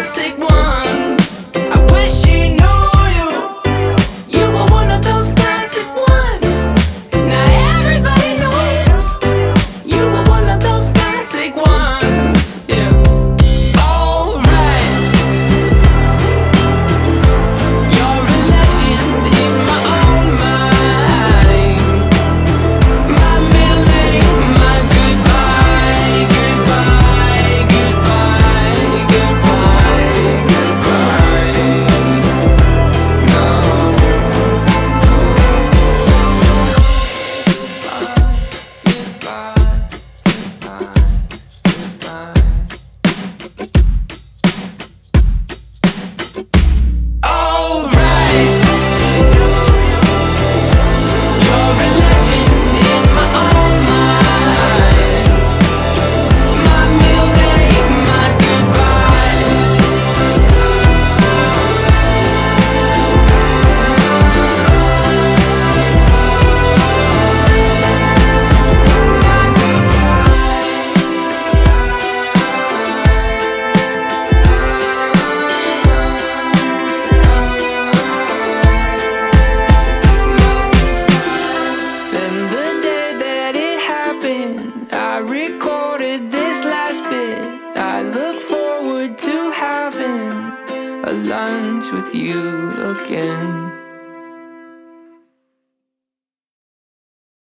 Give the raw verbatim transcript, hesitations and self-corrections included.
classic ones. I wish she knew you. You were one of those classic ones. Now everybody knows you were one of those classic ones. Yeah. Alright. You're a legend in my own mind. My middle name, my goodbye, goodbye, goodbye, goodbye, goodbye. No. Goodbye, goodbye, goodbye. Alright. You're a legend in my own mind. My middle name, my goodbye. Then the day that it happened, I recorded this last bit. I look forward to having a lunch with you again.